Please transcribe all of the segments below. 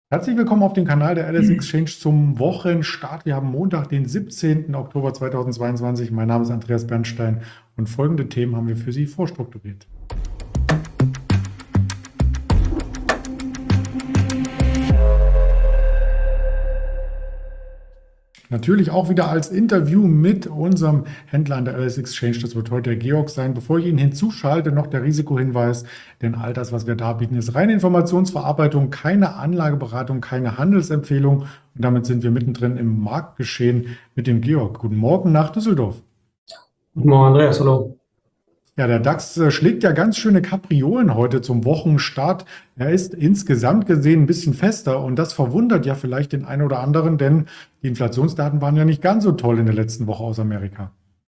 Herzlich willkommen auf dem Kanal der LS Exchange zum Wochenstart. Wir haben Montag, den 17. Oktober 2022. Mein Name ist Andreas Bernstein und folgende Themen haben wir für Sie vorstrukturiert. Natürlich auch wieder als Interview mit unserem Händler an der LS Exchange. Das wird heute der Georg sein. Bevor ich ihn hinzuschalte, noch der Risikohinweis. Denn all das, was wir da bieten, ist reine Informationsverarbeitung, keine Anlageberatung, keine Handelsempfehlung. Und damit sind wir mittendrin im Marktgeschehen mit dem Georg. Guten Morgen nach Düsseldorf. Guten Morgen, Andreas, hallo. Ja, der DAX schlägt ja ganz schöne Kapriolen heute zum Wochenstart. Er ist insgesamt gesehen ein bisschen fester und das verwundert ja vielleicht den einen oder anderen, denn die Inflationsdaten waren ja nicht ganz so toll in der letzten Woche aus Amerika.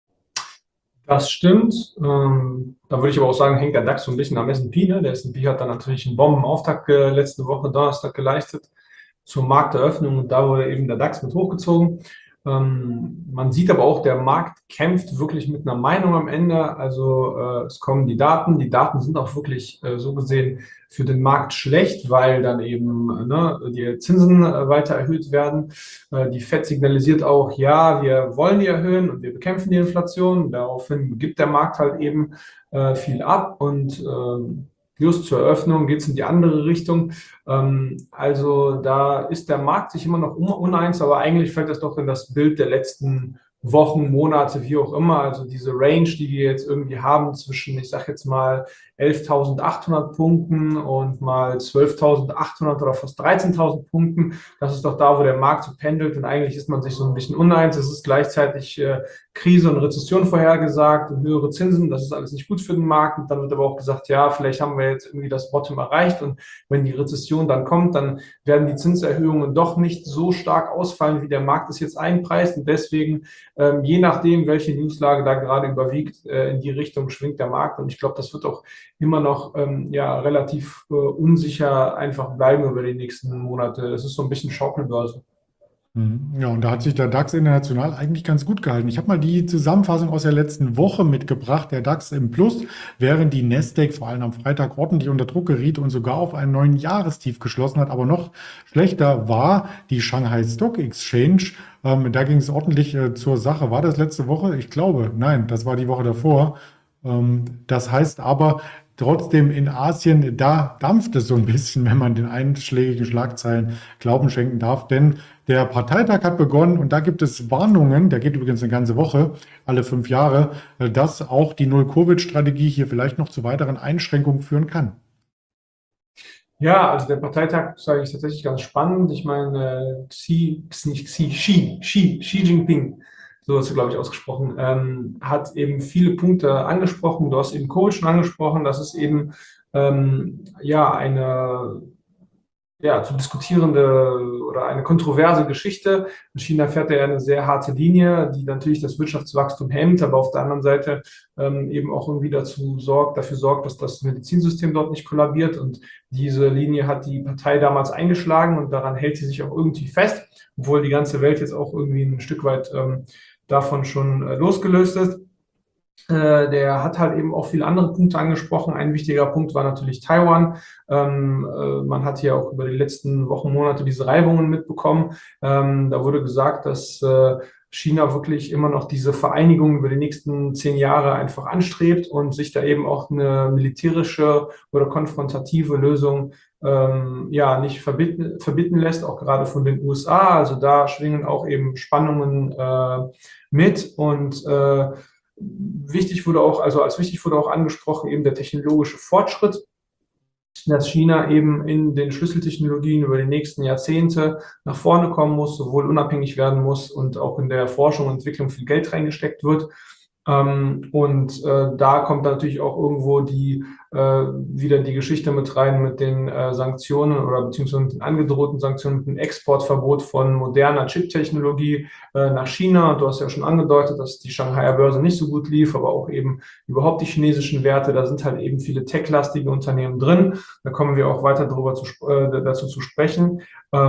Das stimmt. Da würde ich aber auch sagen, hängt der DAX so ein bisschen am S&P. Ne? Der S&P hat dann natürlich einen Bombenauftakt letzte Woche Donnerstag geleistet zur Markteröffnung und da wurde eben der DAX mit hochgezogen. Man sieht aber auch, der Markt kämpft wirklich mit einer Meinung am Ende. Also es kommen die Daten. Die Daten sind auch wirklich so gesehen für den Markt schlecht, weil dann eben die Zinsen weiter erhöht werden. Die Fed signalisiert auch, ja, wir wollen die erhöhen und wir bekämpfen die Inflation. Daraufhin gibt der Markt halt eben viel ab und just zur Eröffnung geht es in die andere Richtung. Also da ist der Markt sich immer noch uneins, aber eigentlich fällt das doch in das Bild der letzten Wochen, Monate, wie auch immer. Also diese Range, die wir jetzt irgendwie haben zwischen, ich sage jetzt mal 11.800 Punkten und mal 12.800 oder fast 13.000 Punkten. Das ist doch da, wo der Markt so pendelt und eigentlich ist man sich so ein bisschen uneins. Es ist gleichzeitig Krise und Rezession vorhergesagt und höhere Zinsen. Das ist alles nicht gut für den Markt. Und dann wird aber auch gesagt, ja, vielleicht haben wir jetzt irgendwie das Bottom erreicht und wenn die Rezession dann kommt, dann werden die Zinserhöhungen doch nicht so stark ausfallen, wie der Markt es jetzt einpreist. Und deswegen, je nachdem, welche Newslage da gerade überwiegt, in die Richtung schwingt der Markt. Und ich glaube, das wird auch immer noch relativ unsicher einfach bleiben über die nächsten Monate. Es ist so ein bisschen Schaukelbörse. Ja, und da hat sich der DAX international eigentlich ganz gut gehalten. Ich habe mal die Zusammenfassung aus der letzten Woche mitgebracht. Der DAX im Plus, während die Nasdaq vor allem am Freitag ordentlich unter Druck geriet und sogar auf einen neuen Jahrestief geschlossen hat. Aber noch schlechter war die Shanghai Stock Exchange. Da ging es ordentlich zur Sache. War das letzte Woche? Ich glaube, nein, das war die Woche davor. Das heißt aber, trotzdem in Asien, da dampft es so ein bisschen, wenn man den einschlägigen Schlagzeilen Glauben schenken darf. Denn der Parteitag hat begonnen und da gibt es Warnungen, der geht übrigens eine ganze Woche, alle 5 Jahre, dass auch die Null-Covid-Strategie hier vielleicht noch zu weiteren Einschränkungen führen kann. Ja, also der Parteitag sage ich tatsächlich ganz spannend. Ich meine, Xi Jinping, so hast du, glaube ich, ausgesprochen, hat eben viele Punkte angesprochen. Du hast eben Covid schon angesprochen. Das ist eben eine zu diskutierende oder eine kontroverse Geschichte. In China fährt er eine sehr harte Linie, die natürlich das Wirtschaftswachstum hemmt, aber auf der anderen Seite eben auch irgendwie dafür sorgt, dass das Medizinsystem dort nicht kollabiert. Und diese Linie hat die Partei damals eingeschlagen und daran hält sie sich auch irgendwie fest, obwohl die ganze Welt jetzt auch irgendwie ein Stück weit davon schon losgelöst ist. Der hat halt eben auch viele andere Punkte angesprochen. Ein wichtiger Punkt war natürlich Taiwan. Man hat hier auch über die letzten Wochen, Monate diese Reibungen mitbekommen. Da wurde gesagt, dass China wirklich immer noch diese Vereinigung über die nächsten 10 Jahre einfach anstrebt und sich da eben auch eine militärische oder konfrontative Lösung nicht verbieten lässt, auch gerade von den USA. Also da schwingen auch eben Spannungen mit und als wichtig wurde auch angesprochen eben der technologische Fortschritt, dass China eben in den Schlüsseltechnologien über die nächsten Jahrzehnte nach vorne kommen muss, sowohl unabhängig werden muss und auch in der Forschung und Entwicklung viel Geld reingesteckt wird. Da kommt dann natürlich auch irgendwo wieder die Geschichte mit rein mit den Sanktionen oder beziehungsweise mit den angedrohten Sanktionen, mit dem Exportverbot von moderner Chip-Technologie nach China. Du hast ja schon angedeutet, dass die Shanghaier Börse nicht so gut lief, aber auch eben überhaupt die chinesischen Werte. Da sind halt eben viele tech-lastige Unternehmen drin. Da kommen wir auch weiter dazu zu sprechen.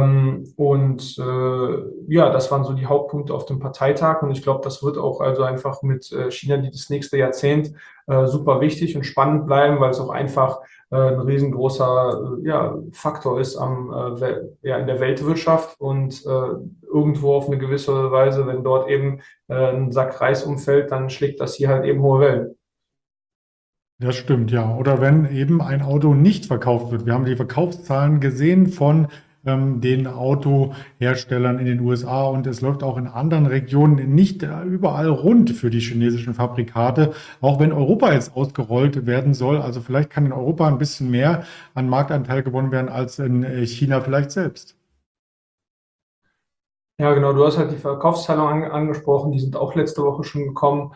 Das waren so die Hauptpunkte auf dem Parteitag und ich glaube, das wird auch also einfach mit China das nächste Jahrzehnt super wichtig und spannend bleiben, weil es auch einfach ein riesengroßer Faktor ist in der Weltwirtschaft und irgendwo auf eine gewisse Weise, wenn dort eben ein Sack Reis umfällt, dann schlägt das hier halt eben hohe Wellen. Das stimmt, ja. Oder wenn eben ein Auto nicht verkauft wird. Wir haben die Verkaufszahlen gesehen von den Autoherstellern in den USA und es läuft auch in anderen Regionen nicht überall rund für die chinesischen Fabrikate, auch wenn Europa jetzt ausgerollt werden soll. Also vielleicht kann in Europa ein bisschen mehr an Marktanteil gewonnen werden als in China vielleicht selbst. Ja, genau, du hast halt die Verkaufszahlen angesprochen, die sind auch letzte Woche schon gekommen.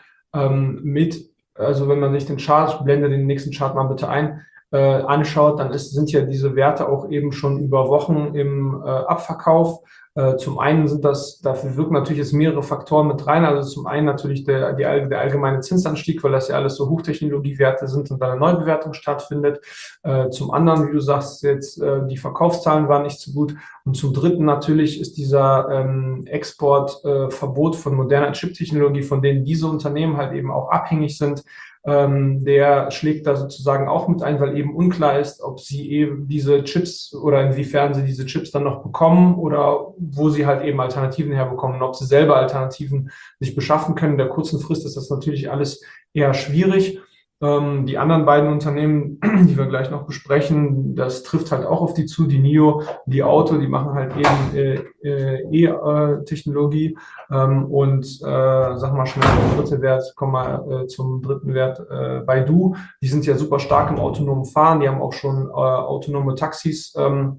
Also wenn man sich den Chart, ich blende den nächsten Chart mal bitte ein, anschaut, dann sind ja diese Werte auch eben schon über Wochen im Abverkauf. Zum einen dafür wirken natürlich jetzt mehrere Faktoren mit rein. Also zum einen natürlich der allgemeine Zinsanstieg, weil das ja alles so Hochtechnologiewerte sind und dann eine Neubewertung stattfindet. Zum anderen, wie du sagst, jetzt die Verkaufszahlen waren nicht so gut. Und zum dritten natürlich ist dieser Exportverbot von moderner Chip-Technologie, von denen diese Unternehmen halt eben auch abhängig sind, der schlägt da sozusagen auch mit ein, weil eben unklar ist, ob sie eben diese Chips oder inwiefern sie diese Chips dann noch bekommen oder wo sie halt eben Alternativen herbekommen und ob sie selber Alternativen sich beschaffen können. In der kurzen Frist ist das natürlich alles eher schwierig. Die anderen beiden Unternehmen, die wir gleich noch besprechen, das trifft halt auch auf die zu, die NIO, die Auto, die machen halt eben E-Technologie sag mal schnell der dritte Wert, kommen wir zum dritten Wert, Baidu, die sind ja super stark im autonomen Fahren, die haben auch schon autonome Taxis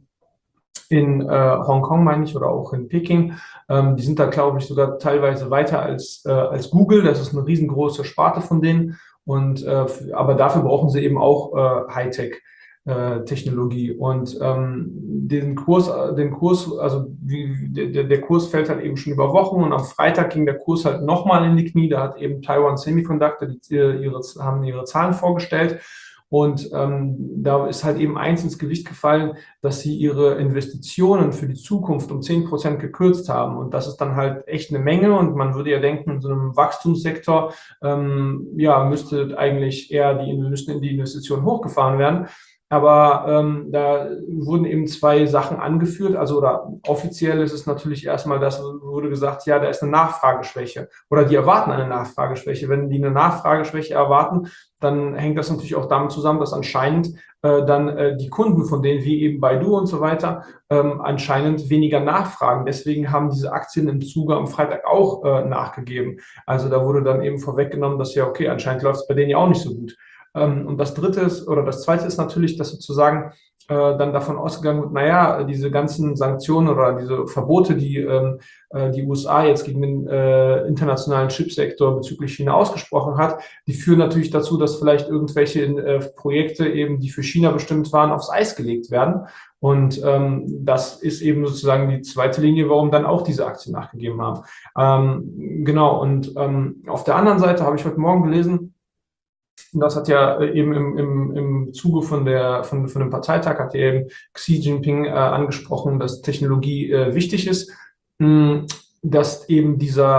in Hongkong, meine ich, oder auch in Peking. Die sind da, glaube ich, sogar teilweise weiter als Google. Das ist eine riesengroße Sparte von denen. Aber dafür brauchen sie eben auch Hightech-Technologie. Und der Kurs, also der Kurs fällt halt eben schon über Wochen und am Freitag ging der Kurs halt nochmal in die Knie. Da hat eben Taiwan Semiconductor haben ihre Zahlen vorgestellt. Und da ist halt eben eins ins Gewicht gefallen, dass sie ihre Investitionen für die Zukunft um 10% gekürzt haben. Und das ist dann halt echt eine Menge. Und man würde ja denken, in so einem Wachstumssektor müssten die Investitionen hochgefahren werden. Aber da wurden eben zwei Sachen angeführt. Also oder offiziell ist es natürlich erstmal, das wurde gesagt, ja, da ist eine Nachfrageschwäche oder die erwarten eine Nachfrageschwäche. Wenn die eine Nachfrageschwäche erwarten, dann hängt das natürlich auch damit zusammen, dass anscheinend die Kunden von denen, wie eben Baidu und so weiter, anscheinend weniger nachfragen. Deswegen haben diese Aktien im Zuge am Freitag auch nachgegeben. Also da wurde dann eben vorweggenommen, dass ja, okay, anscheinend läuft es bei denen ja auch nicht so gut. Und das zweite ist natürlich, dass sozusagen dann davon ausgegangen wird, naja, diese ganzen Sanktionen oder diese Verbote, die die USA jetzt gegen den internationalen Chipsektor bezüglich China ausgesprochen hat, die führen natürlich dazu, dass vielleicht irgendwelche Projekte eben, die für China bestimmt waren, aufs Eis gelegt werden. Und das ist eben sozusagen die zweite Linie, warum dann auch diese Aktien nachgegeben haben. Genau, und auf der anderen Seite habe ich heute Morgen gelesen, und das hat ja eben im Zuge von dem Parteitag hat ja eben Xi Jinping angesprochen, dass Technologie wichtig ist, dass eben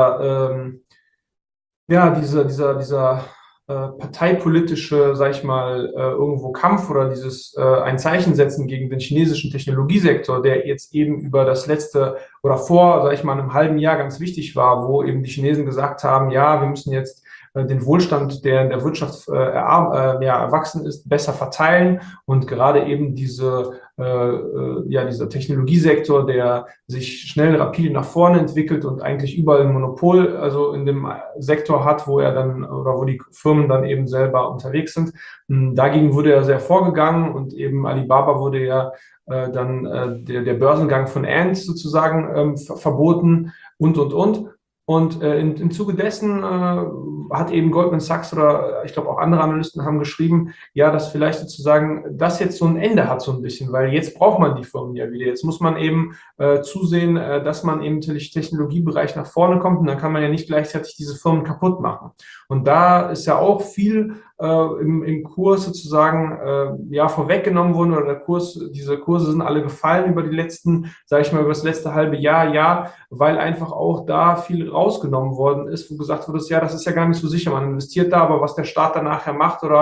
dieser parteipolitische, sag ich mal, irgendwo Kampf oder dieses ein Zeichen setzen gegen den chinesischen Technologiesektor, der jetzt eben über das letzte oder vor, sag ich mal, einem halben Jahr ganz wichtig war, wo eben die Chinesen gesagt haben, ja, wir müssen jetzt den Wohlstand, der in der Wirtschaft erwachsen ist, besser verteilen und gerade eben dieser Technologiesektor, der sich schnell, rapide nach vorne entwickelt und eigentlich überall ein Monopol, also in dem Sektor hat, wo die Firmen dann eben selber unterwegs sind. Dagegen wurde ja sehr vorgegangen und eben Alibaba wurde ja der Börsengang von Ant sozusagen verboten und. Und im Zuge dessen hat eben Goldman Sachs oder ich glaube auch andere Analysten haben geschrieben, ja, dass vielleicht sozusagen das jetzt so ein Ende hat so ein bisschen, weil jetzt braucht man die Firmen ja wieder. Jetzt muss man eben zusehen, dass man eben im Technologiebereich nach vorne kommt und dann kann man ja nicht gleichzeitig diese Firmen kaputt machen. Und da ist ja auch viel im Kurs sozusagen vorweggenommen worden oder diese Kurse sind alle gefallen über die letzten, sage ich mal, über das letzte halbe Jahr, weil einfach auch da viel rausgenommen worden ist, wo gesagt wurde, ja, das ist ja gar nicht so sicher, man investiert da, aber was der Staat dann nachher macht oder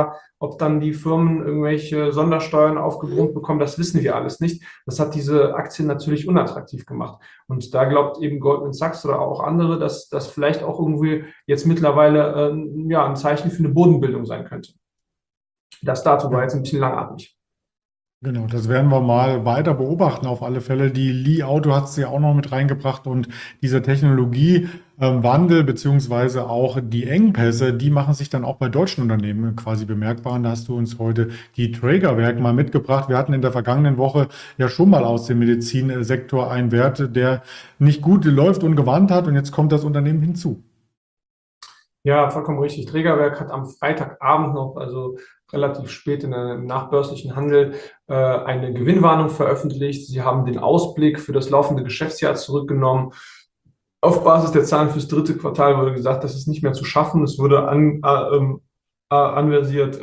Ob dann die Firmen irgendwelche Sondersteuern aufgebrummt bekommen, das wissen wir alles nicht. Das hat diese Aktien natürlich unattraktiv gemacht. Und da glaubt eben Goldman Sachs oder auch andere, dass das vielleicht auch irgendwie jetzt mittlerweile ja, ein Zeichen für eine Bodenbildung sein könnte. Das dazu war Ja. jetzt ein bisschen langatmig. Genau, das werden wir mal weiter beobachten auf alle Fälle. Die Li Auto hat es ja auch noch mit reingebracht und dieser Technologiewandel beziehungsweise auch die Engpässe, die machen sich dann auch bei deutschen Unternehmen quasi bemerkbar. Und da hast du uns heute die Drägerwerk mal mitgebracht. Wir hatten in der vergangenen Woche ja schon mal aus dem Medizinsektor einen Wert, der nicht gut läuft und gewarnt hat und jetzt kommt das Unternehmen hinzu. Ja, vollkommen richtig. Trägerwerk hat am Freitagabend noch, also relativ spät im nachbörslichen Handel, eine Gewinnwarnung veröffentlicht. Sie haben den Ausblick für das laufende Geschäftsjahr zurückgenommen. Auf Basis der Zahlen fürs dritte Quartal wurde gesagt, das ist nicht mehr zu schaffen. Es wurde anversiert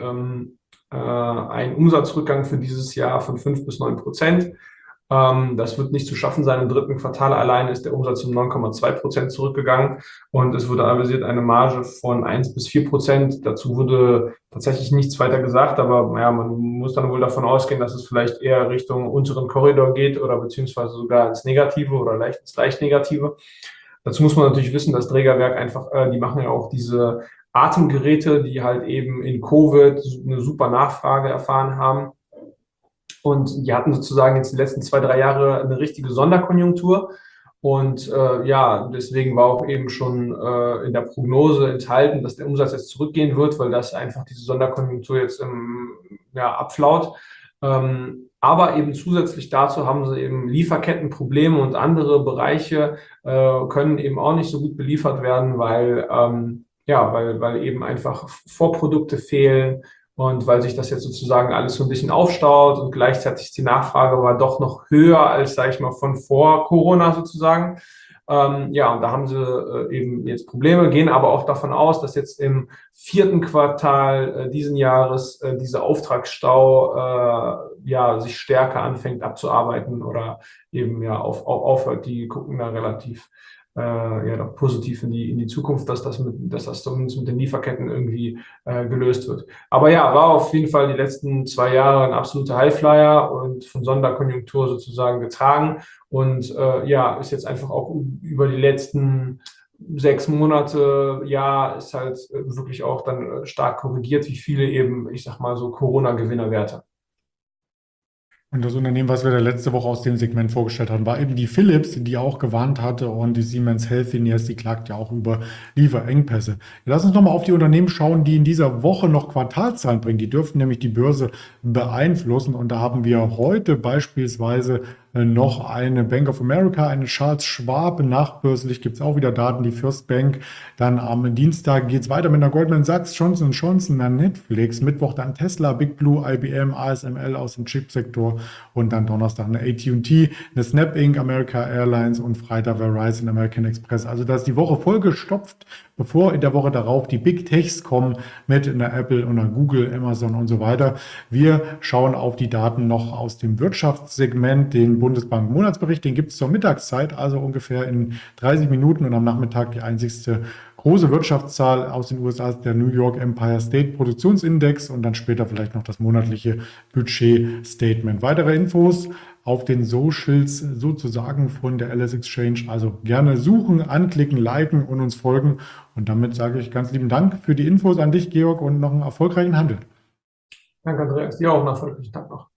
ein Umsatzrückgang für dieses Jahr von 5 bis 9%. Das wird nicht zu schaffen sein. Im dritten Quartal allein ist der Umsatz um 9,2% zurückgegangen und es wurde avisiert eine Marge von 1 bis 4%. Dazu wurde tatsächlich nichts weiter gesagt, aber ja, man muss dann wohl davon ausgehen, dass es vielleicht eher Richtung unteren Korridor geht oder beziehungsweise sogar ins Negative oder leicht Negative. Dazu muss man natürlich wissen, das Drägerwerk einfach, die machen ja auch diese Atemgeräte, die halt eben in Covid eine super Nachfrage erfahren haben. Und die hatten sozusagen jetzt die letzten 2, 3 Jahre eine richtige Sonderkonjunktur. Und ja, deswegen war auch eben schon in der Prognose enthalten, dass der Umsatz jetzt zurückgehen wird, weil das einfach diese Sonderkonjunktur jetzt ja, abflaut. Aber eben zusätzlich dazu haben sie eben Lieferkettenprobleme und andere Bereiche können eben auch nicht so gut beliefert werden, weil, ja, weil eben einfach Vorprodukte fehlen. Und weil sich das jetzt sozusagen alles so ein bisschen aufstaut und gleichzeitig die Nachfrage war doch noch höher als, sage ich mal, von vor Corona sozusagen. Ja, und da haben sie eben jetzt Probleme, gehen aber auch davon aus, dass jetzt im vierten Quartal diesen Jahres dieser Auftragsstau ja sich stärker anfängt abzuarbeiten oder eben ja aufhört. Die gucken da relativ ja, doch positiv in die Zukunft, dass das zumindest mit den Lieferketten irgendwie gelöst wird. Aber ja, war auf jeden Fall die letzten 2 Jahre ein absoluter Highflyer und von Sonderkonjunktur sozusagen getragen und ja, ist jetzt einfach auch über die letzten 6 Monate, ja, ist halt wirklich auch dann stark korrigiert, wie viele eben, ich sag mal so Corona-Gewinnerwerte. Und das Unternehmen, was wir da letzte Woche aus dem Segment vorgestellt haben, war eben die Philips, die auch gewarnt hatte und die Siemens Healthineers, die klagt ja auch über Lieferengpässe. Lass uns nochmal auf die Unternehmen schauen, die in dieser Woche noch Quartalszahlen bringen. Die dürften nämlich die Börse beeinflussen und da haben wir heute beispielsweise noch eine Bank of America, eine Charles Schwab. Nachbörslich gibt es auch wieder Daten, die First Bank. Dann am Dienstag geht es weiter mit einer Goldman Sachs, Johnson Johnson, dann Netflix. Mittwoch dann Tesla, Big Blue, IBM, ASML aus dem Chipsektor. Und dann Donnerstag eine AT&T, eine Snap Inc., America Airlines und Freitag Verizon, American Express. Also da ist die Woche vollgestopft, bevor in der Woche darauf die Big Techs kommen mit einer Apple und einer Google, Amazon und so weiter. Wir schauen auf die Daten noch aus dem Wirtschaftssegment, den Bundesbank-Monatsbericht, den gibt es zur Mittagszeit, also ungefähr in 30 Minuten und am Nachmittag die einzigste große Wirtschaftszahl aus den USA ist der New York Empire State Produktionsindex und dann später vielleicht noch das monatliche Budget-Statement. Weitere Infos auf den Socials sozusagen von der LS Exchange. Also gerne suchen, anklicken, liken und uns folgen. Und damit sage ich ganz lieben Dank für die Infos an dich, Georg, und noch einen erfolgreichen Handel. Danke, Andreas. Dir auch einen erfolgreichen Tag noch.